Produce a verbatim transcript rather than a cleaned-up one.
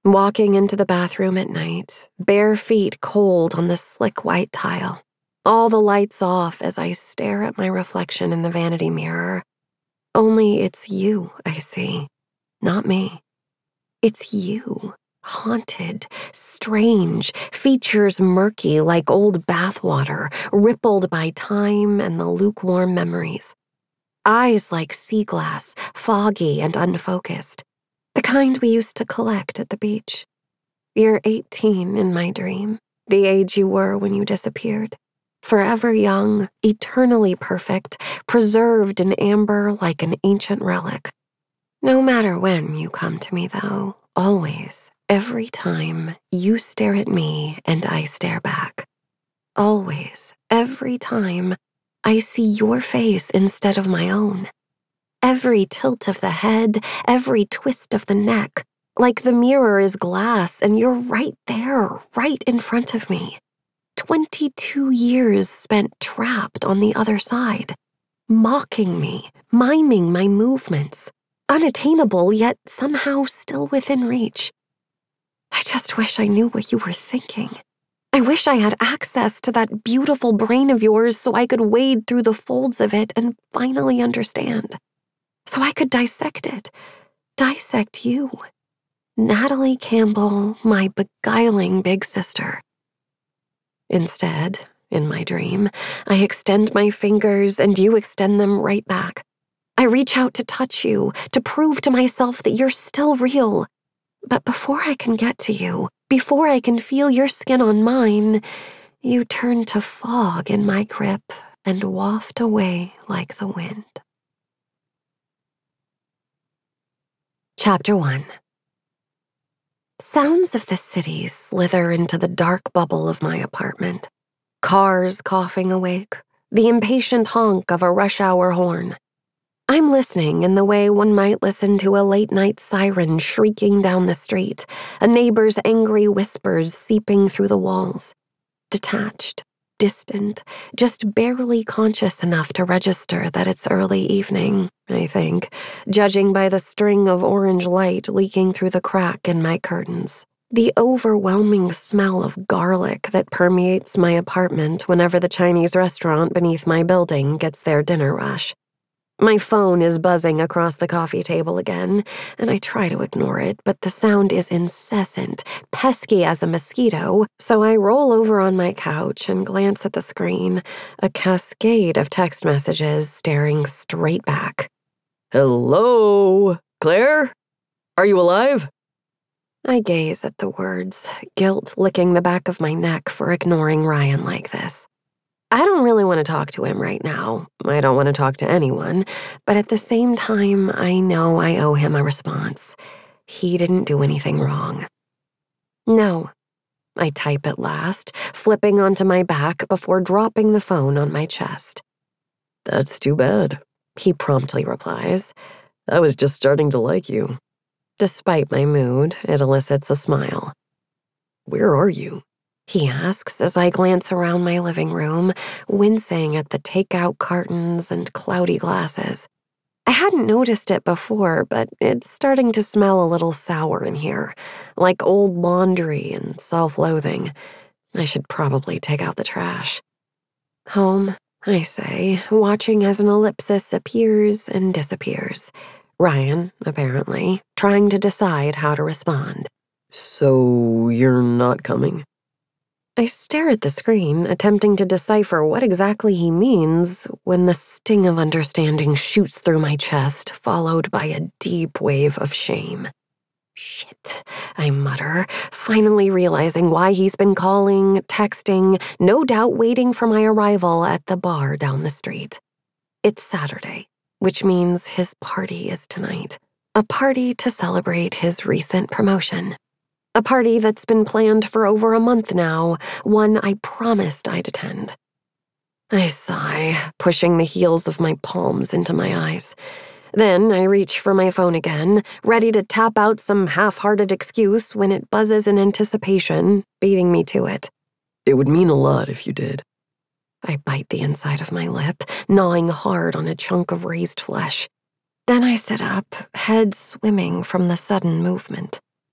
Walking into the bathroom at night, bare feet cold on the slick white tile. All the lights off as I stare at my reflection in the vanity mirror. Only it's you I see, not me. It's you, haunted, strange, features murky like old bathwater, rippled by time and the lukewarm memories. Eyes like sea glass, foggy and unfocused. The kind we used to collect at the beach. You're eighteen in my dream, the age you were when you disappeared. Forever young, eternally perfect, preserved in amber like an ancient relic. No matter when you come to me, though, always, every time, you stare at me and I stare back. Always, every time, I see your face instead of my own. Every tilt of the head, every twist of the neck, like the mirror is glass and you're right there, right in front of me. Twenty-two years spent trapped on the other side, mocking me, miming my movements, unattainable yet somehow still within reach. I just wish I knew what you were thinking. I wish I had access to that beautiful brain of yours so I could wade through the folds of it and finally understand. So I could dissect it, dissect you. Natalie Campbell, my beguiling big sister. Instead, in my dream, I extend my fingers and you extend them right back. I reach out to touch you, to prove to myself that you're still real. But before I can get to you, before I can feel your skin on mine, you turn to fog in my grip and waft away like the wind. Chapter one. Sounds of the city slither into the dark bubble of my apartment. Cars coughing awake, the impatient honk of a rush-hour horn. I'm listening in the way one might listen to a late-night siren shrieking down the street, a neighbor's angry whispers seeping through the walls. Detached, distant, just barely conscious enough to register that it's early evening, I think, judging by the string of orange light leaking through the crack in my curtains. The overwhelming smell of garlic that permeates my apartment whenever the Chinese restaurant beneath my building gets their dinner rush. My phone is buzzing across the coffee table again, and I try to ignore it, but the sound is incessant, pesky as a mosquito, so I roll over on my couch and glance at the screen, a cascade of text messages staring straight back. Hello, Claire? Are you alive? I gaze at the words, guilt licking the back of my neck for ignoring Ryan like this. I don't really want to talk to him right now. I don't want to talk to anyone, but at the same time, I know I owe him a response. He didn't do anything wrong. No, I type at last, flipping onto my back before dropping the phone on my chest. That's too bad, he promptly replies. I was just starting to like you. Despite my mood, it elicits a smile. Where are you? He asks as I glance around my living room, wincing at the takeout cartons and cloudy glasses. I hadn't noticed it before, but it's starting to smell a little sour in here, like old laundry and self-loathing. I should probably take out the trash. Home, I say, watching as an ellipsis appears and disappears. Ryan, apparently, trying to decide how to respond. So you're not coming? I stare at the screen, attempting to decipher what exactly he means, when the sting of understanding shoots through my chest, followed by a deep wave of shame. Shit, I mutter, finally realizing why he's been calling, texting, no doubt waiting for my arrival at the bar down the street. It's Saturday, which means his party is tonight. A party to celebrate his recent promotion. A party that's been planned for over a month now, one I promised I'd attend. I sigh, pushing the heels of my palms into my eyes. Then I reach for my phone again, ready to tap out some half-hearted excuse when it buzzes in anticipation, beating me to it. It would mean a lot if you did. I bite the inside of my lip, gnawing hard on a chunk of raised flesh. Then I sit up, head swimming from the sudden movement.